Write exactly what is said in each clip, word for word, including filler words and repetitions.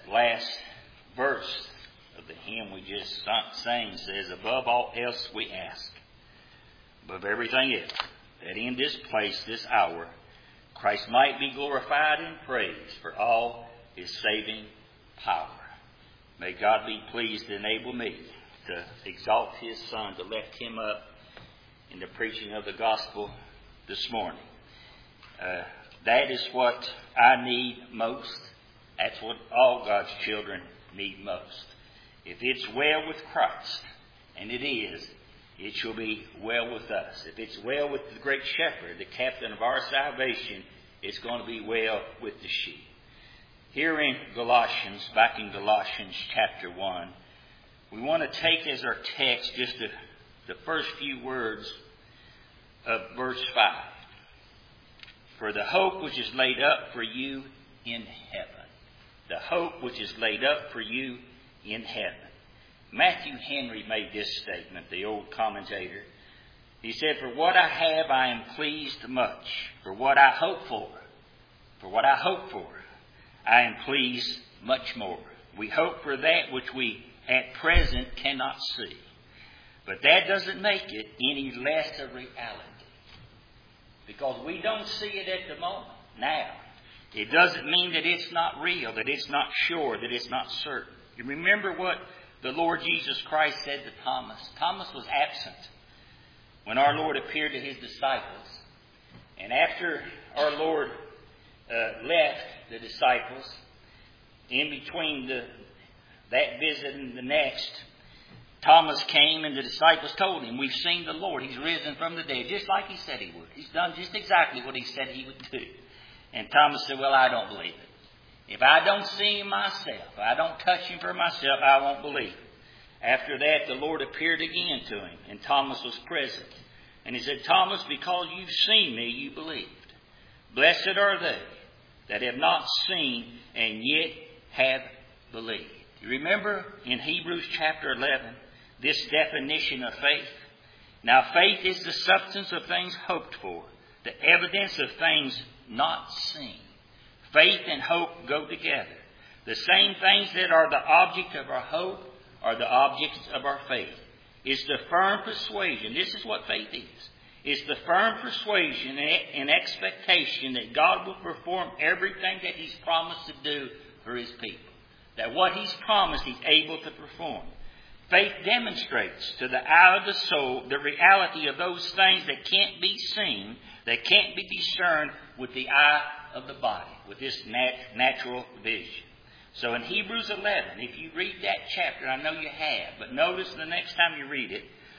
last verse of the hymn we just sang says, above all else we ask, above everything else, that in this place, this hour, Christ might be glorified and praised for all His saving power. May God be pleased to enable me to exalt His Son, to lift Him up in the preaching of the gospel this morning. Uh, that is what I need most. That's what all God's children need most. If it's well with Christ, and it is, it shall be well with us. If it's well with the great shepherd, the captain of our salvation, it's going to be well with the sheep. Here in Galatians, back in Galatians chapter one, we want to take as our text just the, the first few words of verse five. For the hope which is laid up for you in heaven. The hope which is laid up for you in heaven. Matthew Henry made this statement, the old commentator. He said, for what I have I am pleased much. For what I hope for, for what I hope for, I am pleased much more. We hope for that which we at present cannot see. But that doesn't make it any less a reality. Because we don't see it at the moment. Now, it doesn't mean that it's not real, that it's not sure, that it's not certain. You remember what the Lord Jesus Christ said to Thomas. Thomas was absent when our Lord appeared to His disciples. And after our Lord uh, left the disciples, in between the, that visit and the next, Thomas came and the disciples told him, we've seen the Lord. He's risen from the dead, just like He said He would. He's done just exactly what He said He would do. And Thomas said, well, I don't believe it. If I don't see Him myself, if I don't touch Him for myself, I won't believe it. After that, the Lord appeared again to him, and Thomas was present. And He said, Thomas, because you've seen me, you believed. Blessed are they that have not seen and yet have believed. You remember in Hebrews chapter eleven, this definition of faith? Now faith is the substance of things hoped for, the evidence of things not seen. Faith and hope go together. The same things that are the object of our hope are the objects of our faith. It's the firm persuasion. This is what faith is. It's the firm persuasion and expectation that God will perform everything that He's promised to do for His people. That what He's promised, He's able to perform. Faith demonstrates to the eye of the soul the reality of those things that can't be seen, that can't be discerned with the eye of the body, with this nat- natural vision. So in Hebrews eleven, if you read that chapter, I know you have, but notice the next time you read it,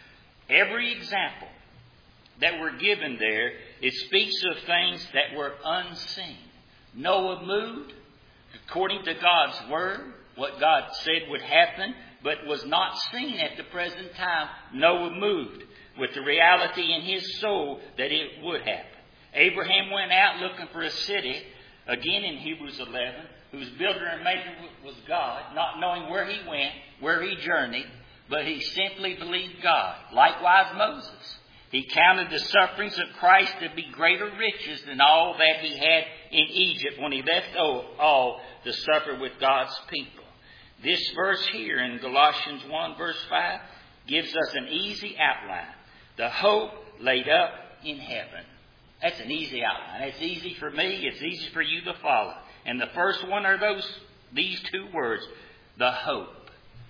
every example that were given there, it speaks of things that were unseen. Noah moved according to God's word, what God said would happen, but was not seen at the present time. Noah moved with the reality in his soul that it would happen. Abraham went out looking for a city, again in Hebrews eleven, whose builder and maker was God, not knowing where he went, where he journeyed, but he simply believed God. Likewise Moses. He counted the sufferings of Christ to be greater riches than all that he had in Egypt when he left all to suffer with God's people. This verse here in Galatians one verse five gives us an easy outline. The hope laid up in heaven. That's an easy outline. It's easy for me. It's easy for you to follow. And the first one are those, these two words, the hope.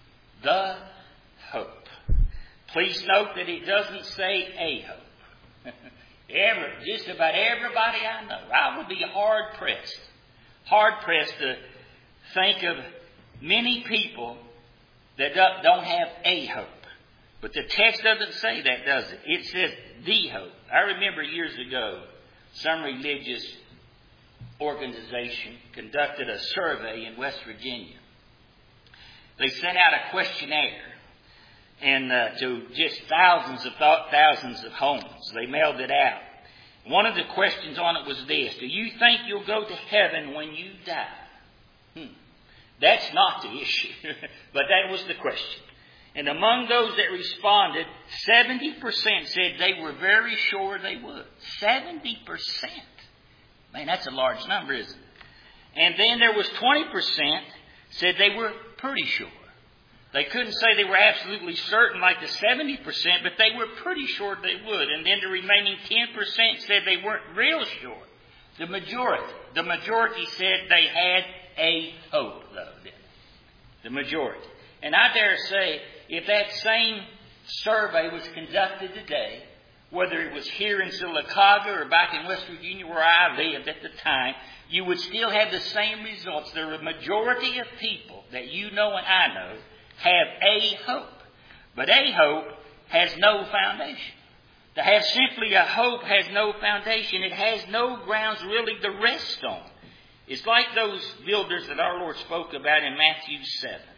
The hope. Please note that it doesn't say a hope. Every, just about everybody I know, I would be hard pressed, hard pressed to think of many people that don't have a hope. But the text doesn't say that, does it? It says the hope. I remember years ago, some religious organization conducted a survey in West Virginia. They sent out a questionnaire and uh, to just thousands of th- thousands of homes. They mailed it out. One of the questions on it was this: do you think you'll go to heaven when you die? Hmm. That's not the issue, but that was the question. And among those that responded, seventy percent said they were very sure they would. seventy percent. Man, that's a large number, isn't it? And then there was twenty percent said they were pretty sure. They couldn't say they were absolutely certain like the seventy percent, but they were pretty sure they would. And then the remaining ten percent said they weren't real sure. The majority. The majority said they had a hope, though, didn't they? The majority. And I dare say, if that same survey was conducted today, whether it was here in Sylacauga or back in West Virginia where I lived at the time, you would still have the same results. There are a majority of people that you know and I know have a hope. But a hope has no foundation. To have simply a hope has no foundation. It has no grounds really to rest on. It's like those builders that our Lord spoke about in Matthew seven.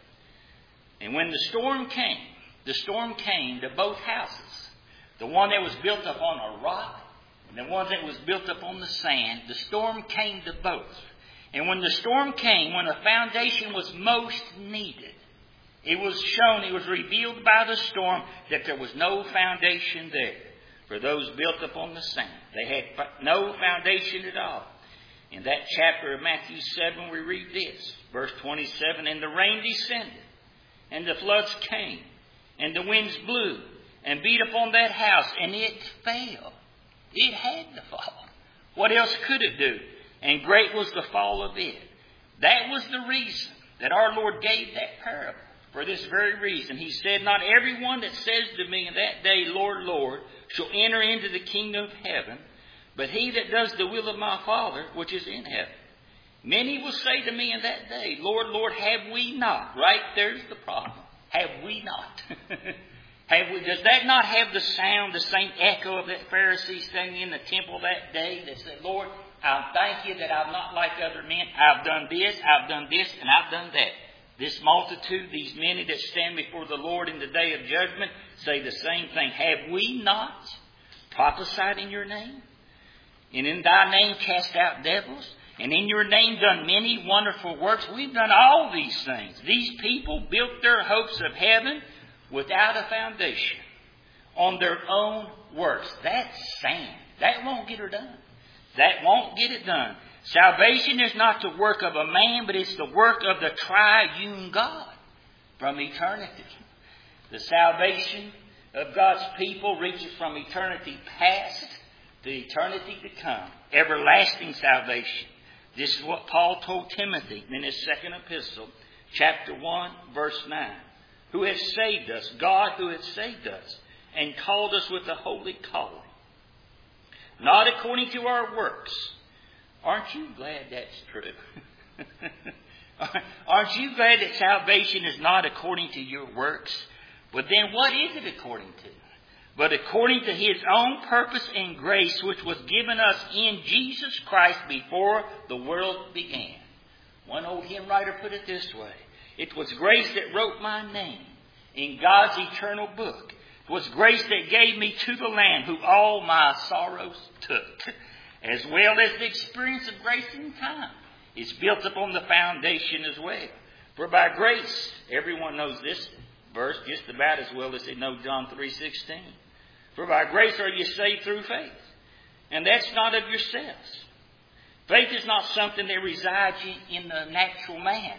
And when the storm came, the storm came to both houses. The one that was built upon a rock and the one that was built upon the sand. The storm came to both. And when the storm came, when a foundation was most needed, it was shown, it was revealed by the storm that there was no foundation there for those built upon the sand. They had no foundation at all. In that chapter of Matthew seven, we read this, verse twenty-seven, and the rain descended, and the floods came, and the winds blew, and beat upon that house, and it fell. It had to fall. What else could it do? And great was the fall of it. That was the reason that our Lord gave that parable. For this very reason, He said, not everyone that says to me in that day, Lord, Lord, shall enter into the kingdom of heaven, but he that does the will of my Father, which is in heaven. Many will say to me in that day, Lord, Lord, have we not? Right there's the problem. Have we not? have we? Does that not have the sound, the same echo of that Pharisee standing in the temple that day that said, Lord, I thank you that I'm not like other men. I've done this, I've done this, and I've done that. This multitude, these many that stand before the Lord in the day of judgment, say the same thing. Have we not prophesied in your name? And in thy name cast out devils? And in your name done many wonderful works? We've done all these things. These people built their hopes of heaven without a foundation, on their own works. That's sand. That won't get her done. That won't get it done. Salvation is not the work of a man, but it's the work of the triune God from eternity. The salvation of God's people reaches from eternity past to eternity to come. Everlasting salvation. This is what Paul told Timothy in his second epistle, chapter one, verse nine. Who has saved us, God who has saved us, and called us with a holy calling. Not according to our works. Aren't you glad that's true? Aren't you glad that salvation is not according to your works? But then what is it according to? But according to His own purpose and grace, which was given us in Jesus Christ before the world began. One old hymn writer put it this way. It was grace that wrote my name in God's eternal book. It was grace that gave me to the Lamb who all my sorrows took. As well as the experience of grace in time is built upon the foundation as well. For by grace, everyone knows this verse just about as well as they know John three sixteen. For by grace are you saved through faith. And that's not of yourselves. Faith is not something that resides in the natural man.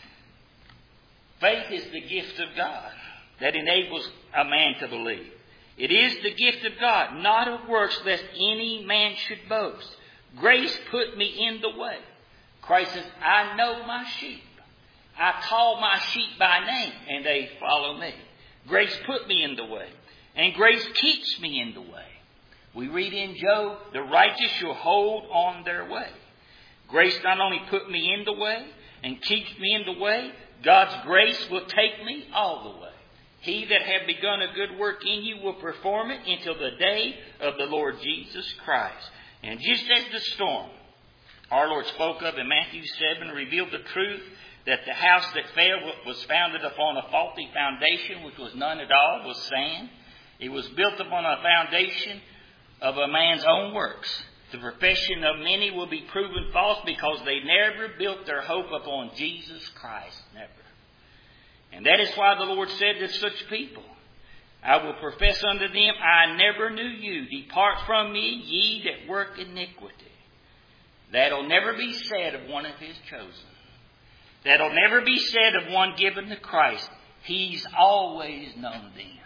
Faith is the gift of God that enables a man to believe. It is the gift of God, not of works, lest any man should boast. Grace put me in the way. Christ says, I know my sheep. I call my sheep by name, and they follow me. Grace put me in the way, and grace keeps me in the way. We read in Job, the righteous shall hold on their way. Grace not only put me in the way and keeps me in the way, God's grace will take me all the way. He that hath begun a good work in you will perform it until the day of the Lord Jesus Christ. And just as the storm our Lord spoke of in Matthew seven revealed the truth that the house that fell was founded upon a faulty foundation, which was none at all, was sand. It was built upon a foundation of a man's own works. The profession of many will be proven false because they never built their hope upon Jesus Christ. Never. And that is why the Lord said to such people, I will profess unto them, I never knew you. Depart from me, ye that work iniquity. That'll never be said of one of His chosen. that'll never be said of one given to Christ. He's always known them.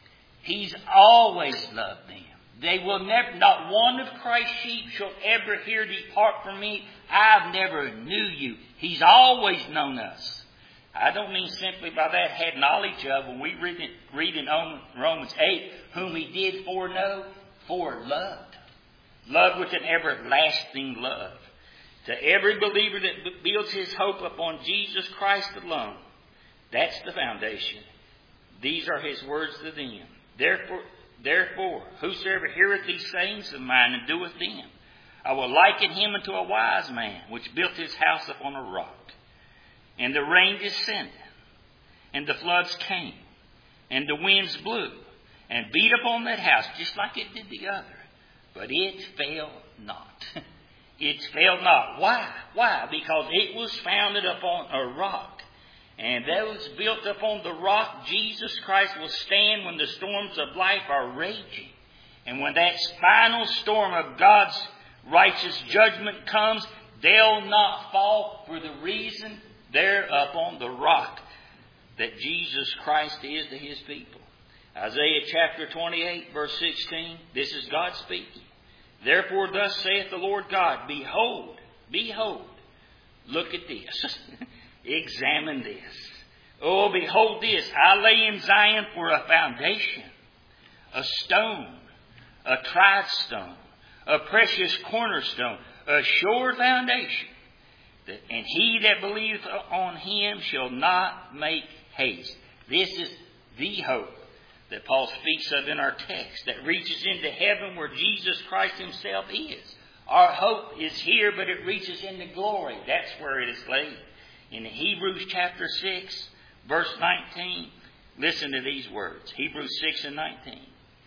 He's always loved them. They will never, not one of Christ's sheep shall ever hear, depart from me. I've never knew you. He's always known us. I don't mean simply by that had knowledge of. When we read, it, read in Romans eight, whom he did foreknow, foreloved. Love with an everlasting love. To every believer that builds his hope upon Jesus Christ alone, that's the foundation. These are his words to them. Therefore, therefore, whosoever heareth these sayings of mine and doeth them, I will liken him unto a wise man, which built his house upon a rock. And the rain descended, and the floods came, and the winds blew, and beat upon that house, just like it did the other. But it fell not. It fell not. Why? Why? Because it was founded upon a rock. And those built upon the rock, Jesus Christ, will stand when the storms of life are raging. And when that final storm of God's righteous judgment comes, they'll not fall for the reason they're upon the rock that Jesus Christ is to his people. Isaiah chapter twenty-eight, verse sixteen, this is God speaking. Therefore thus saith the Lord God, Behold, behold, look at this. Examine this. Oh, behold this. I lay in Zion for a foundation, a stone, a tried stone, a precious cornerstone, a sure foundation. And he that believeth on him shall not make haste. This is the hope that Paul speaks of in our text, that reaches into heaven where Jesus Christ himself is. Our hope is here, but it reaches into glory. That's where it is laid. In Hebrews chapter six, verse nineteen, listen to these words. Hebrews six and nineteen.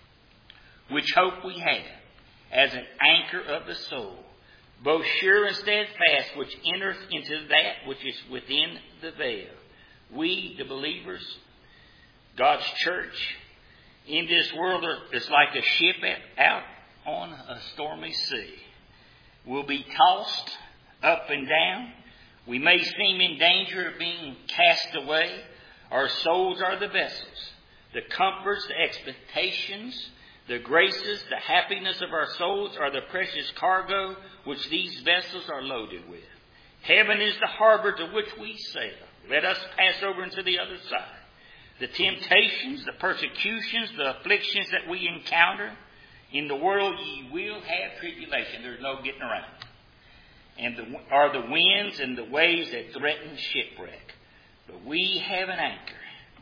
Which hope we have as an anchor of the soul, both sure and steadfast, which entereth into that which is within the veil. We, the believers, God's church, in this world is like a ship out on a stormy sea. We'll be tossed up and down. We may seem in danger of being cast away. Our souls are the vessels. The comforts, the expectations, the graces, the happiness of our souls are the precious cargo which these vessels are loaded with. Heaven is the harbor to which we sail. Let us pass over into the other side. The temptations, the persecutions, the afflictions that we encounter, in the world ye will have tribulation. There's no getting around. And the, are the winds and the waves that threaten shipwreck. But we have an anchor,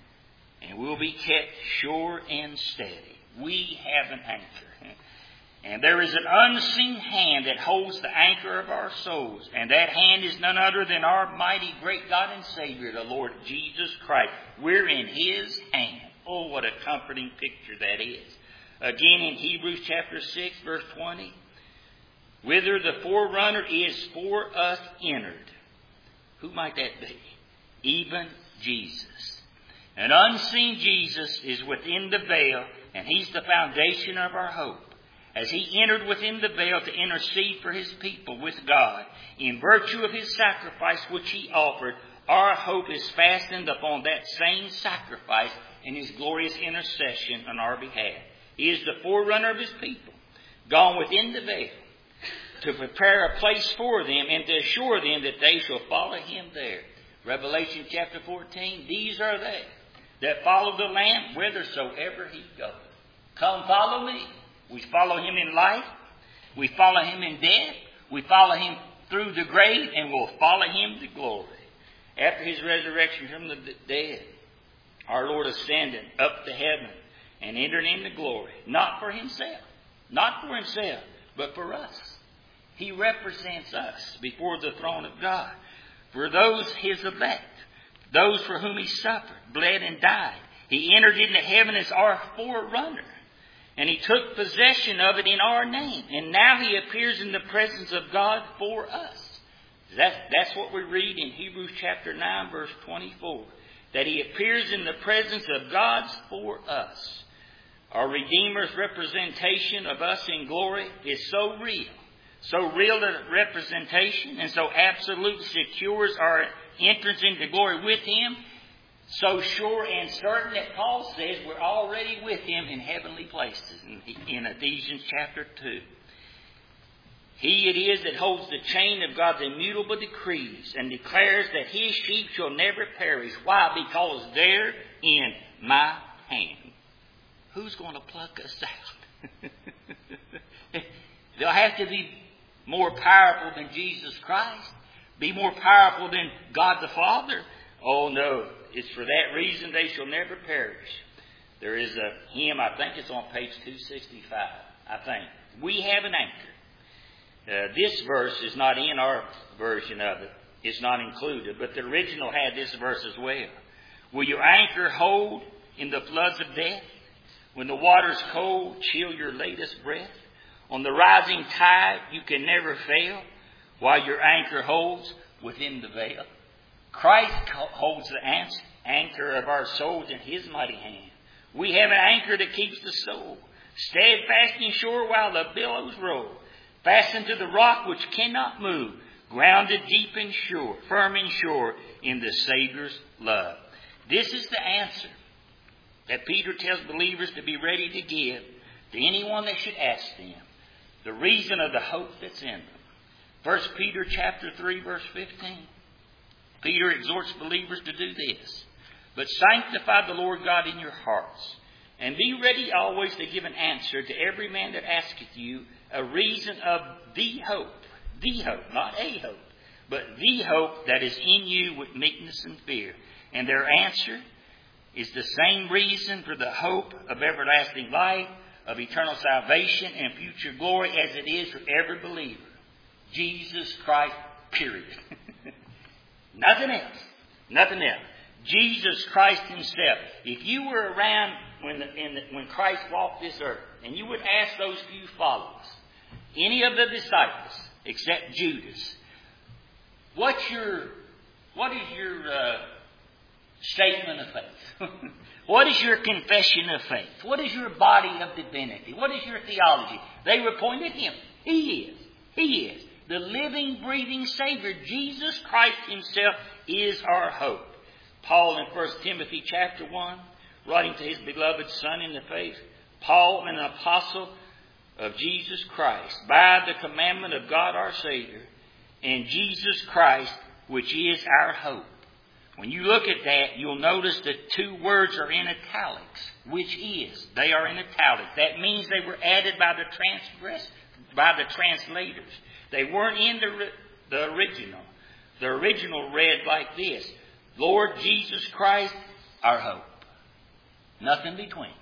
and we'll be kept sure and steady. We have an anchor. And there is an unseen hand that holds the anchor of our souls. And that hand is none other than our mighty great God and Savior, the Lord Jesus Christ. We're in his hand. Oh, what a comforting picture that is. Again in Hebrews chapter six, verse twenty. Whither the forerunner is for us entered. Who might that be? Even Jesus. An unseen Jesus is within the veil, and he's the foundation of our hope. As he entered within the veil to intercede for his people with God, in virtue of his sacrifice which he offered, our hope is fastened upon that same sacrifice in his glorious intercession on our behalf. He is the forerunner of his people, gone within the veil, to prepare a place for them and to assure them that they shall follow him there. Revelation chapter fourteen, these are they that follow the Lamb whithersoever he goeth. Come follow me. We follow him in life. We follow him in death. We follow him through the grave, and we'll follow him to glory. After his resurrection from the dead, our Lord ascended up to heaven and entered into glory. Not for himself. Not for himself, but for us. He represents us before the throne of God. For those his elect, those for whom he suffered, bled, and died, he entered into heaven as our forerunner. And he took possession of it in our name. And now he appears in the presence of God for us. That, that's what we read in Hebrews chapter nine, verse twenty-four. That he appears in the presence of God for us. Our Redeemer's representation of us in glory is so real. So real a representation and so absolutely secures our entrance into glory with Him, so sure and certain that Paul says we're already with Him in heavenly places in Ephesians chapter two. He it is that holds the chain of God's immutable decrees and declares that His sheep shall never perish. Why? Because they're in my hand. Who's going to pluck us out? They'll have to be more powerful than Jesus Christ. Be more powerful than God the Father. Oh no. It's for that reason they shall never perish. There is a hymn, I think it's on page two sixty-five. I think. We have an anchor. Uh, this verse is not in our version of it. It's not included. But the original had this verse as well. Will your anchor hold in the floods of death? When the water's cold, chill your latest breath? On the rising tide, you can never fail, while your anchor holds within the veil. Christ holds the anchor of our souls in His mighty hand. We have an anchor that keeps the soul steadfast and sure while the billows roll. Fastened to the rock which cannot move, grounded deep and sure, firm and sure in the Savior's love. This is the answer that Peter tells believers to be ready to give to anyone that should ask them. The reason of the hope that's in them. First Peter chapter three, verse fifteen. Peter exhorts believers to do this. But sanctify the Lord God in your hearts, and be ready always to give an answer to every man that asketh you a reason of the hope. The hope, not a hope, but the hope that is in you with meekness and fear. And their answer is the same reason for the hope of everlasting life, of eternal salvation and future glory as it is for every believer. Jesus Christ, period. Nothing else. Nothing else. Jesus Christ Himself. If you were around when, the, in the, when Christ walked this earth, and you would ask those few followers, any of the disciples except Judas, what's your, what is your uh, statement of faith? What is your confession of faith? What is your body of divinity? What is your theology? They would point at Him. He is. He is. The living, breathing Savior, Jesus Christ Himself, is our hope. Paul in First Timothy chapter one, writing to his beloved son in the faith, Paul, an apostle of Jesus Christ, by the commandment of God our Savior, and Jesus Christ, which is our hope. When you look at that, you'll notice that two words are in italics. Which is. They are in italics. That means they were added by the transgress, by the translators. They weren't in the, the original. The original read like this: Lord Jesus Christ, our hope. Nothing between.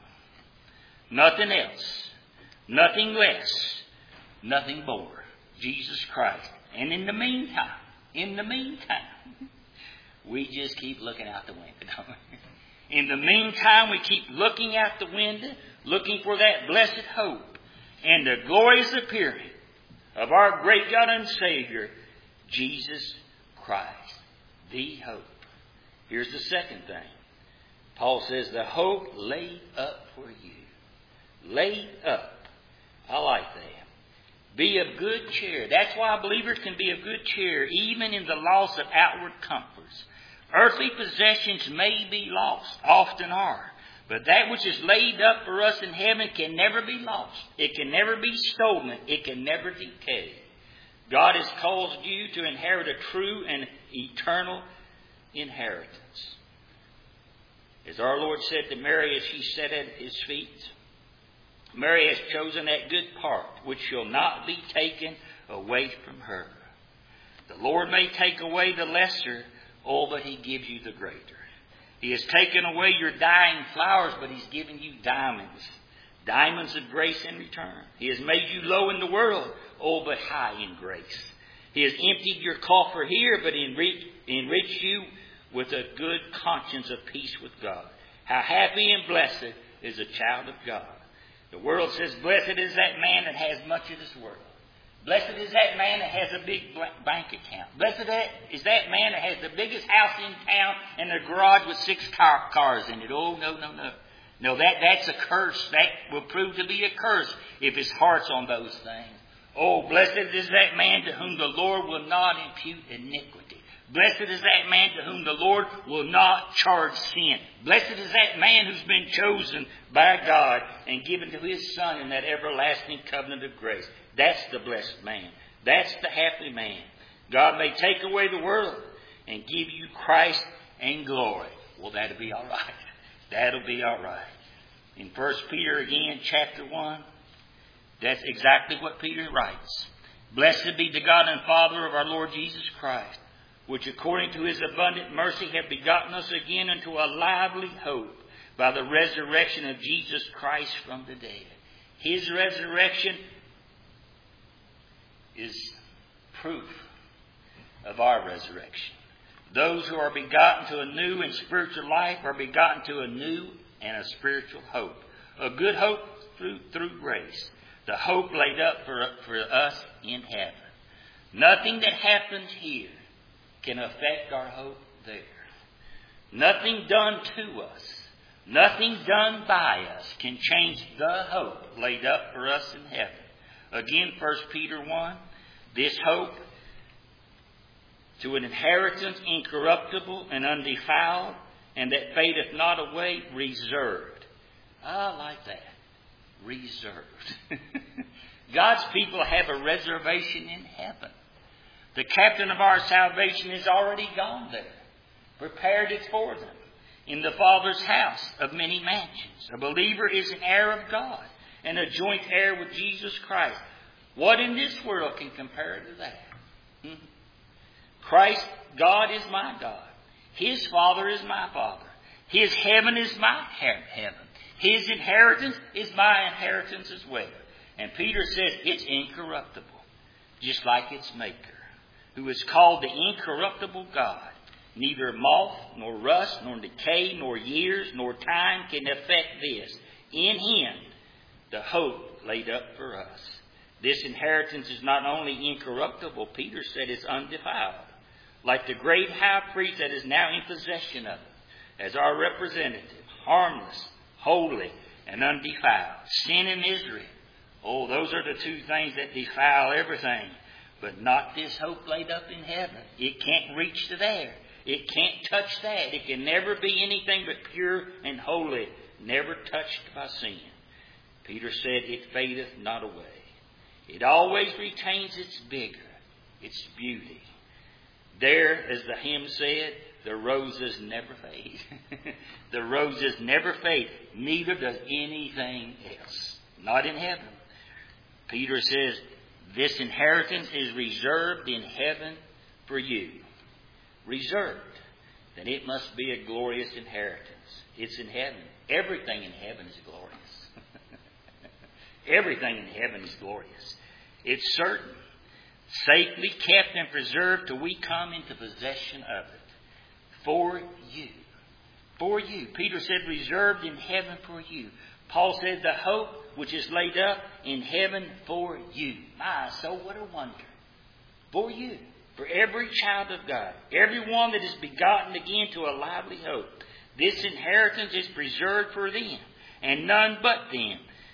Nothing else. Nothing less. Nothing more. Jesus Christ. And in the meantime, in the meantime, we just keep looking out the window, don't we? In the meantime, we keep looking out the window, looking for that blessed hope and the glorious appearing of our great God and Savior, Jesus Christ, the hope. Here's the second thing. Paul says, the hope laid up for you. Laid up. I like that. Be of good cheer. That's why believers can be of good cheer, even in the loss of outward comforts. Earthly possessions may be lost, often are. But that which is laid up for us in heaven can never be lost. It can never be stolen. It can never decay. God has caused you to inherit a true and eternal inheritance. As our Lord said to Mary as she sat at His feet, Mary has chosen that good part which shall not be taken away from her. The Lord may take away the lesser, oh, but He gives you the greater. He has taken away your dying flowers, but He's given you diamonds. Diamonds of grace in return. He has made you low in the world, oh, but high in grace. He has emptied your coffer here, but enriched, enriched you with a good conscience of peace with God. How happy and blessed is a child of God. The world says, blessed is that man that has much of this world. Blessed is that man that has a big bank account. Blessed is that man that has the biggest house in town and a garage with six car, cars in it. Oh, no, no, no. No, that, that's a curse. That will prove to be a curse if his heart's on those things. Oh, blessed is that man to whom the Lord will not impute iniquity. Blessed is that man to whom the Lord will not charge sin. Blessed is that man who's been chosen by God and given to his Son in that everlasting covenant of grace. That's the blessed man. That's the happy man. God may take away the world and give you Christ and glory. Well, that'll be all right. That'll be all right. In First Peter again, chapter one, that's exactly what Peter writes. Blessed be the God and Father of our Lord Jesus Christ, which according to his abundant mercy hath begotten us again unto a lively hope by the resurrection of Jesus Christ from the dead. His resurrection is proof of our resurrection. Those who are begotten to a new and spiritual life are begotten to a new and a spiritual hope. A good hope through, through grace. The hope laid up for, for us in heaven. Nothing that happens here can affect our hope there. Nothing done to us, nothing done by us can change the hope laid up for us in heaven. Again, First Peter one, this hope to an inheritance incorruptible and undefiled, and that fadeth not away, reserved. I like that. Reserved. God's people have a reservation in heaven. The captain of our salvation has already gone there, prepared it for them in the Father's house of many mansions. A believer is an heir of God and a joint heir with Jesus Christ. What in this world can compare to that? Hmm? Christ, God is my God. His Father is my Father. His heaven is my heaven. His inheritance is my inheritance as well. And Peter says it's incorruptible, just like its maker, who is called the incorruptible God. Neither moth, nor rust, nor decay, nor years, nor time can affect this. In Him, the hope laid up for us. This inheritance is not only incorruptible, Peter said it's undefiled. Like the great high priest that is now in possession of it, as our representative, harmless, holy, and undefiled. Sin and misery. Oh, those are the two things that defile everything. But not this hope laid up in heaven. It can't reach to there. It can't touch that. It can never be anything but pure and holy, never touched by sin. Peter said, it fadeth not away. It always retains its vigor, its beauty. There, as the hymn said, the roses never fade. The roses never fade. Neither does anything else. Not in heaven. Peter says, this inheritance is reserved in heaven for you. Reserved. Then it must be a glorious inheritance. It's in heaven. Everything in heaven is glorious. Everything in heaven is glorious. It's certain. Safely kept and preserved till we come into possession of it. For you. For you. Peter said, reserved in heaven for you. Paul said, the hope which is laid up in heaven for you. My soul, what a wonder. For you. For every child of God. Everyone that is begotten again to a lively hope. This inheritance is preserved for them. And none but them.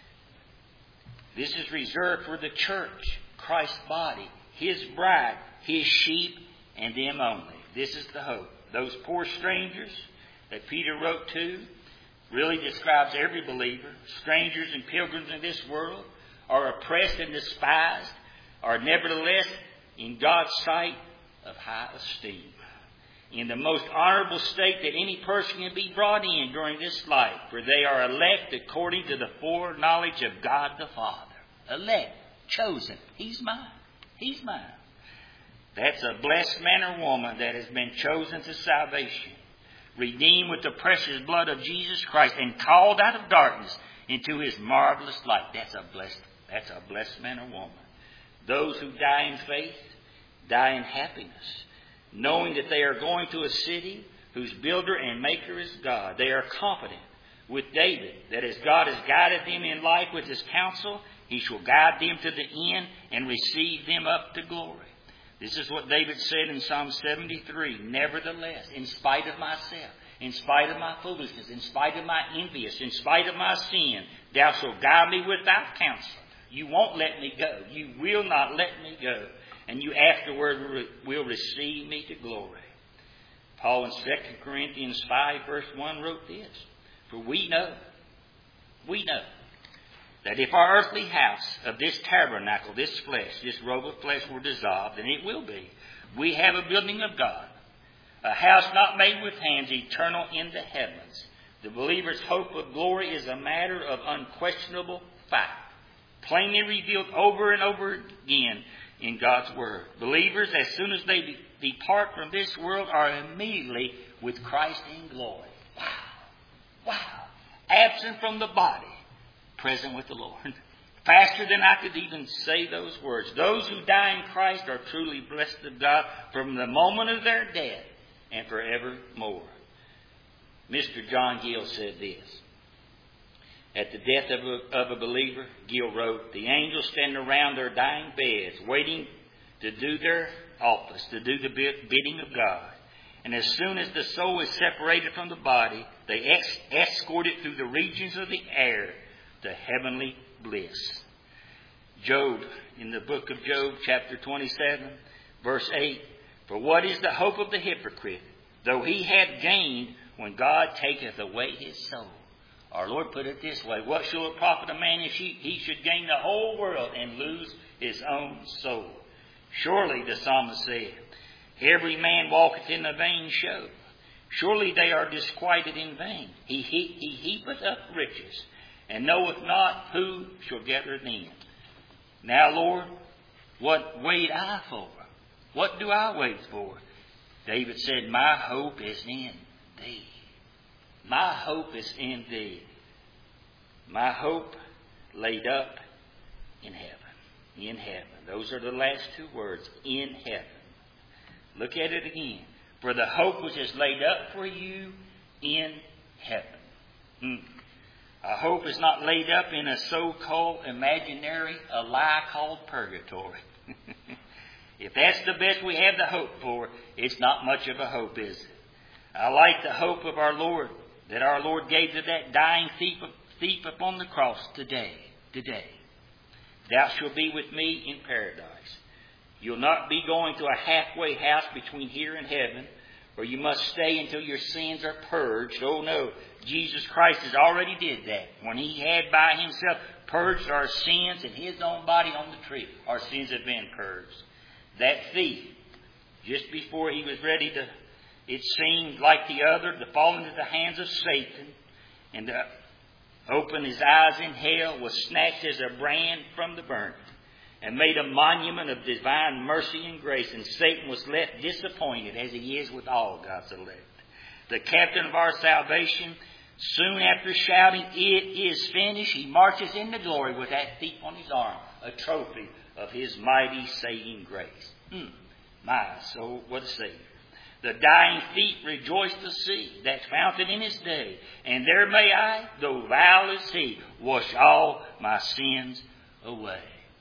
This is reserved for the church. Christ's body. His bride. His sheep. And them only. This is the hope. Those poor strangers that Peter wrote to really describes every believer. Strangers and pilgrims in this world are oppressed and despised, are nevertheless in God's sight of high esteem. In the most honorable state that any person can be brought in during this life, for they are elect according to the foreknowledge of God the Father. Elect, chosen. He's mine. He's mine. That's a blessed man or woman that has been chosen to salvation, redeemed with the precious blood of Jesus Christ, and called out of darkness into His marvelous light. That's a blessed, that's a blessed man or woman. Those who die in faith die in happiness, knowing that they are going to a city whose builder and maker is God. They are confident with David that as God has guided them in life with His counsel, He shall guide them to the end and receive them up to glory. This is what David said in Psalm seventy-three. Nevertheless, in spite of myself, in spite of my foolishness, in spite of my envious, in spite of my sin, thou shalt guide me with thy counsel. You won't let me go. You will not let me go. and you afterward will receive me to glory. Paul in Second Corinthians five verse one wrote this, for we know, we know, that if our earthly house of this tabernacle, this flesh, this robe of flesh were dissolved, and it will be, we have a building of God, a house not made with hands, eternal in the heavens. The believer's hope of glory is a matter of unquestionable fact, plainly revealed over and over again in God's Word. Believers, as soon as they de- depart from this world, are immediately with Christ in glory. Wow! Wow! Absent from the body, present with the Lord. Faster than I could even say those words. Those who die in Christ are truly blessed of God from the moment of their death and forevermore. Mister John Gill said this. At the death of a, of a believer, Gill wrote, the angels stand around their dying beds, waiting to do their office, to do the bidding of God. And as soon as the soul is separated from the body, they ex- escort it through the regions of the air to heavenly bliss. Job, in the book of Job, chapter twenty-seven, verse eight, for what is the hope of the hypocrite, though he had gained when God taketh away his soul? Our Lord put it this way, what shall it profit a man if he, he should gain the whole world and lose his own soul? Surely, the psalmist said, every man walketh in a vain show. Surely they are disquieted in vain. He, he, he heapeth up riches, and knoweth not who shall gather them. Now, Lord, what wait I for? What do I wait for? David said, my hope is in thee. My hope is in thee. My hope laid up in heaven. In heaven. Those are the last two words. In heaven. Look at it again. For the hope which is laid up for you in heaven. Hmm. A hope is not laid up in a so-called imaginary, a lie called purgatory. If that's the best we have to hope for, it's not much of a hope, is it? I like the hope of our Lord, that our Lord gave to that dying thief, thief upon the cross today. Today. Thou shalt be with me in paradise. You'll not be going to a halfway house between here and heaven, where you must stay until your sins are purged. Oh no, Jesus Christ has already did that. When He had by Himself purged our sins in His own body on the tree, our sins have been purged. That thief, just before he was ready to, it seemed like the other, to fall into the hands of Satan and to open his eyes in hell, was snatched as a brand from the burning and made a monument of divine mercy and grace. And Satan was left disappointed, as he is with all God's elect. The captain of our salvation, soon after shouting, "It is finished," he marches into glory with that thief on his arm, a trophy of his mighty saving grace. Hmm. My soul, what a Savior. The dying thief rejoiced to see that fountain in his day. And there may I, though vile as he, wash all my sins away.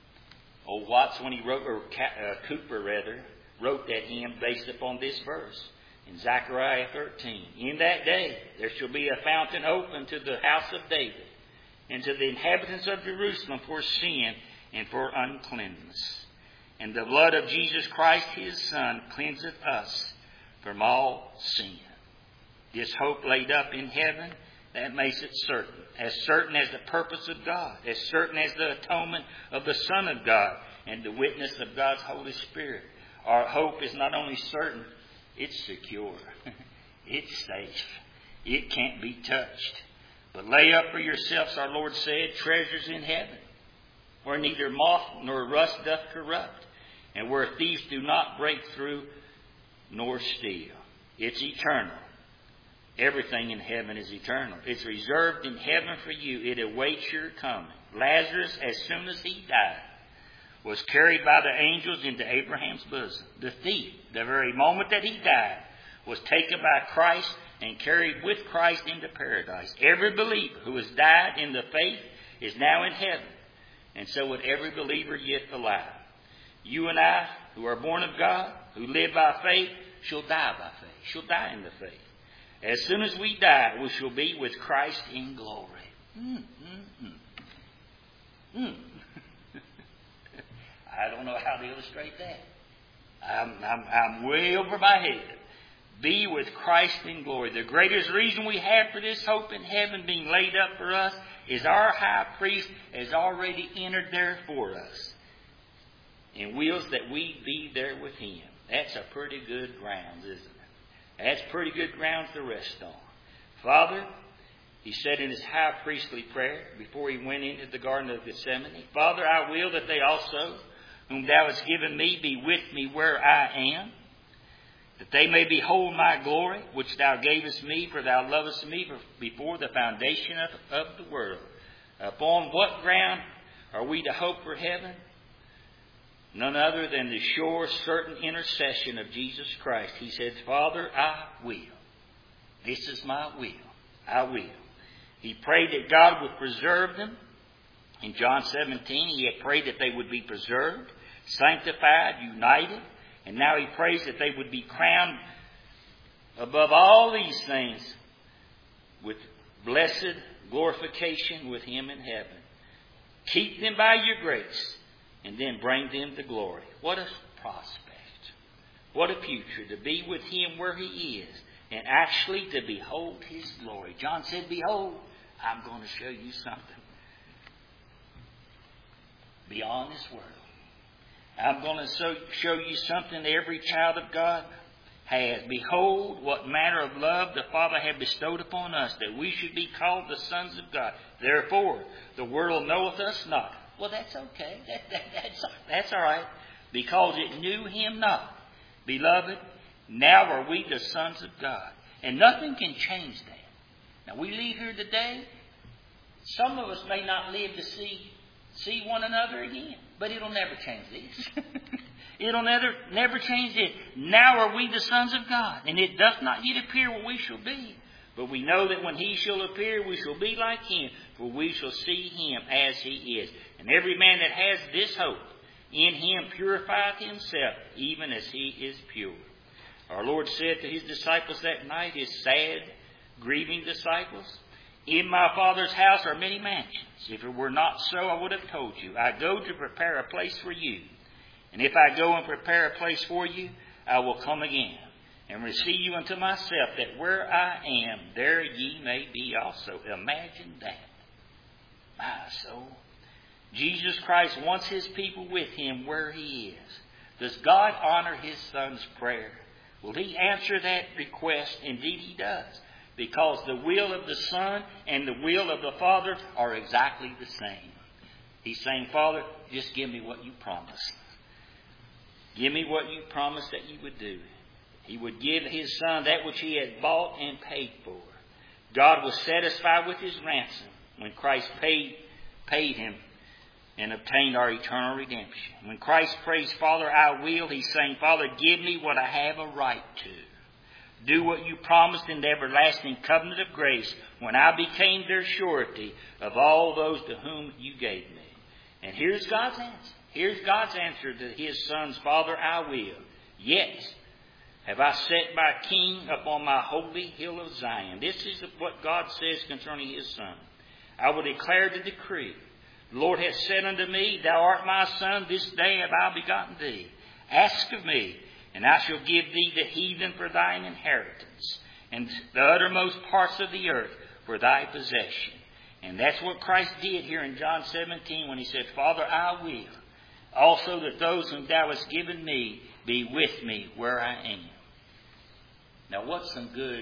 Old Watts, when he wrote, or uh, Cooper rather, wrote that hymn based upon this verse in Zechariah thirteen. In that day there shall be a fountain open to the house of David and to the inhabitants of Jerusalem for sin and for uncleanness. And the blood of Jesus Christ his Son cleanseth us from all sin. This hope laid up in heaven, that makes it certain. As certain as the purpose of God. As certain as the atonement of the Son of God and the witness of God's Holy Spirit. Our hope is not only certain, it's secure. It's safe. It can't be touched. But lay up for yourselves, our Lord said, treasures in heaven, where neither moth nor rust doth corrupt, and where thieves do not break through nor steal. It's eternal. Everything in heaven is eternal. It's reserved in heaven for you. It awaits your coming. Lazarus, as soon as he died, was carried by the angels into Abraham's bosom. The thief, the very moment that he died, was taken by Christ and carried with Christ into paradise. Every believer who has died in the faith is now in heaven. And so would every believer yet alive. You and I, who are born of God, who live by faith, shall die by faith. Shall die in the faith. As soon as we die, we shall be with Christ in glory. Mm, mm, mm. Mm. I don't know how to illustrate that. I'm, I'm, I'm way over my head. Be with Christ in glory. The greatest reason we have for this hope in heaven being laid up for us is our high priest has already entered there for us and wills that we be there with him. That's a pretty good grounds, isn't it? That's pretty good grounds to rest on. Father, he said in his high priestly prayer before he went into the Garden of Gethsemane, Father, I will that they also, whom thou hast given me, be with me where I am, that they may behold my glory, which thou gavest me, for thou lovest me before the foundation of, of the world. Upon what ground are we to hope for heaven? None other than the sure, certain intercession of Jesus Christ. He said, Father, I will. This is my will. I will. He prayed that God would preserve them. In John seventeen, he had prayed that they would be preserved, sanctified, united. And now he prays that they would be crowned above all these things with blessed glorification with him in heaven. Keep them by your grace and then bring them to glory. What a prospect. What a future to be with him where he is and actually to behold his glory. John said, behold, I'm going to show you something beyond this world. I'm going to show you something every child of God has. Behold, what manner of love the Father hath bestowed upon us, that we should be called the sons of God. Therefore, the world knoweth us not. Well, that's okay. That, that, that's, that's all right. Because it knew him not. Beloved, now are we the sons of God. And nothing can change that. Now, we leave here today. Some of us may not live to see see one another again. But it'll never change this. It'll never, never change this. Now are we the sons of God, and it doth not yet appear what we shall be. But we know that when he shall appear, we shall be like him, for we shall see him as he is. And every man that has this hope in him purifieth himself, even as he is pure. Our Lord said to his disciples that night, his sad, grieving disciples, in my Father's house are many mansions. If it were not so, I would have told you. I go to prepare a place for you. And if I go and prepare a place for you, I will come again and receive you unto myself, that where I am, there ye may be also. Imagine that. My soul. Jesus Christ wants his people with him where he is. Does God honor his Son's prayer? Will he answer that request? Indeed he does. Because the will of the Son and the will of the Father are exactly the same. He's saying, Father, just give me what you promised. Give me what you promised that you would do. He would give his Son that which he had bought and paid for. God was satisfied with his ransom when Christ paid, paid him and obtained our eternal redemption. When Christ prays, Father, I will, he's saying, Father, give me what I have a right to. Do what you promised in the everlasting covenant of grace when I became their surety of all those to whom you gave me. And here's God's answer. Here's God's answer to his Son's, Father, I will. Yet have I set my King upon my holy hill of Zion. This is what God says concerning his Son. I will declare the decree. The Lord hath said unto me, Thou art my Son, this day have I begotten thee. Ask of me, and I shall give thee the heathen for thine inheritance, and the uttermost parts of the earth for thy possession. And that's what Christ did here in John seventeen when he said, Father, I will. Also that those whom thou hast given me be with me where I am. Now what's some good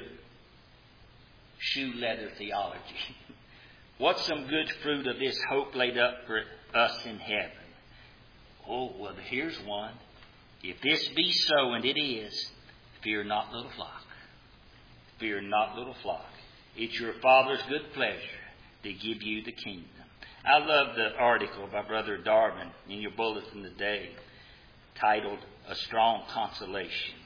shoe leather theology? What's some good fruit of this hope laid up for us in heaven? Oh, well, here's one. If this be so, and it is, fear not, little flock. Fear not, little flock. It's your Father's good pleasure to give you the kingdom. I love the article by Brother Darwin in your bulletin today, titled, A Strong Consolation.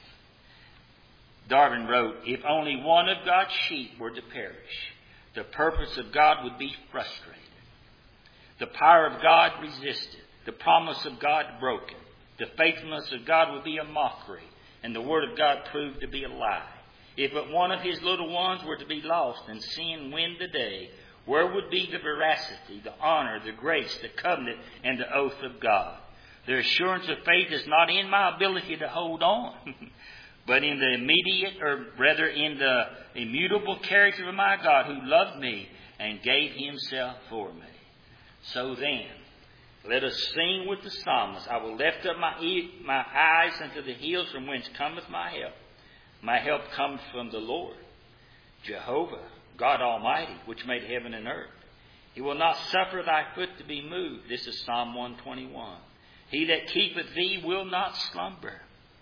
Darwin wrote, if only one of God's sheep were to perish, the purpose of God would be frustrated. The power of God resisted. The promise of God broken. The faithfulness of God would be a mockery, and the word of God proved to be a lie. If but one of his little ones were to be lost and sin win the day, where would be the veracity, the honor, the grace, the covenant, and the oath of God? The assurance of faith is not in my ability to hold on, but in the immediate, or rather in the immutable character of my God, who loved me and gave himself for me. So then, let us sing with the psalmist. I will lift up my, e- my eyes unto the hills, from whence cometh my help. My help cometh from the Lord, Jehovah, God Almighty, which made heaven and earth. He will not suffer thy foot to be moved. This is Psalm one twenty-one. He that keepeth thee will not slumber.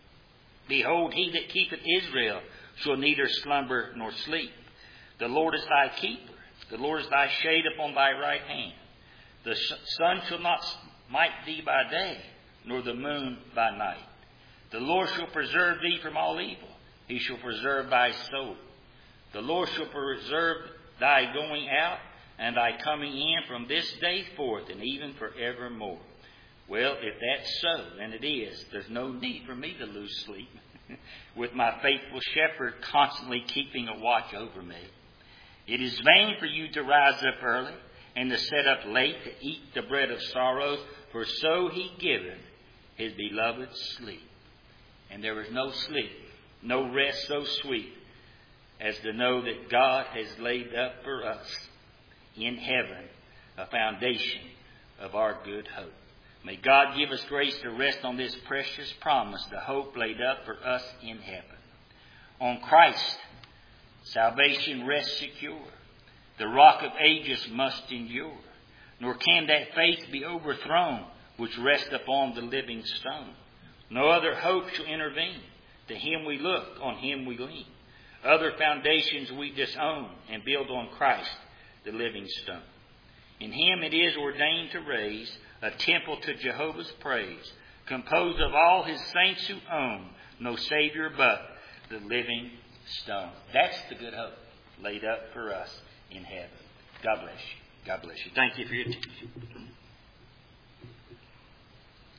Behold, he that keepeth Israel shall neither slumber nor sleep. The Lord is thy keeper. The Lord is thy shade upon thy right hand. The sun shall not smite thee by day, nor the moon by night. The Lord shall preserve thee from all evil. He shall preserve thy soul. The Lord shall preserve thy going out and thy coming in from this day forth and even forevermore. Well, if that's so, and it is, there's no need for me to lose sleep with my faithful shepherd constantly keeping a watch over me. It is vain for you to rise up early and to set up late to eat the bread of sorrows, for so he giveth his beloved sleep. And there is no sleep, no rest so sweet as to know that God has laid up for us in heaven a foundation of our good hope. May God give us grace to rest on this precious promise, the hope laid up for us in heaven. On Christ, salvation rests secure. The rock of ages must endure. Nor can that faith be overthrown which rests upon the living stone. No other hope shall intervene. To him we look, on him we lean. Other foundations we disown and build on Christ, the living stone. In him it is ordained to raise a temple to Jehovah's praise, composed of all his saints who own no Savior but the living stone. That's the good hope laid up for us in heaven. God bless you. God bless you. Thank you for your attention.